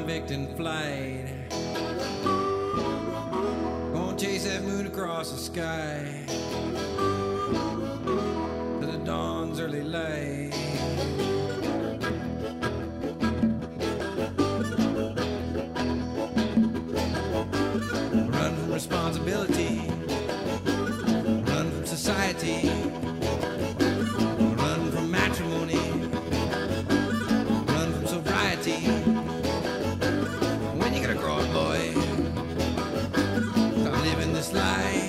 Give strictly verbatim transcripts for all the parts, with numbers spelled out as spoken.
convict in flight. Gonna chase that moon across the sky to the dawn's early light. Run from responsibility, run from society, run from matrimony, run from sobriety. When you gonna grow up, boy? Stop living this life.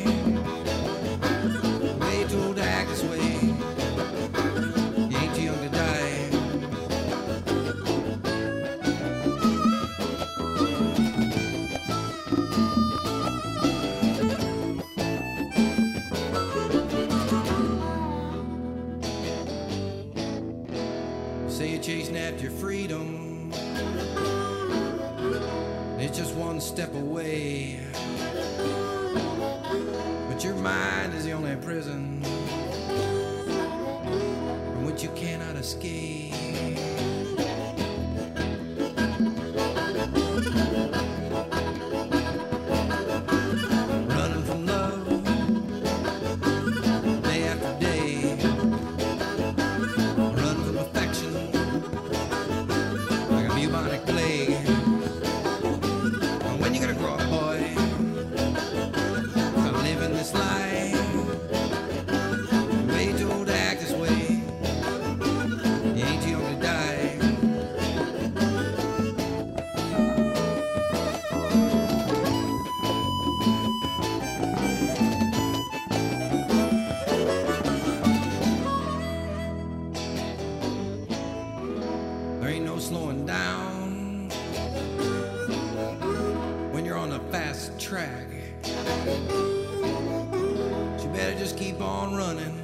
Way too old to act this way. You ain't too young to die. Say you're chasing after your freedom, it's just one step away. But your mind is the only prison from which you cannot escape. Running from love day after day. Run from affection like a bubonic plague. And when you gonna grow up, boy? Stop living this life. Way too old to act this way. You ain't too young to die. There ain't no slowing down when you're on a fast track. You better just keep on running.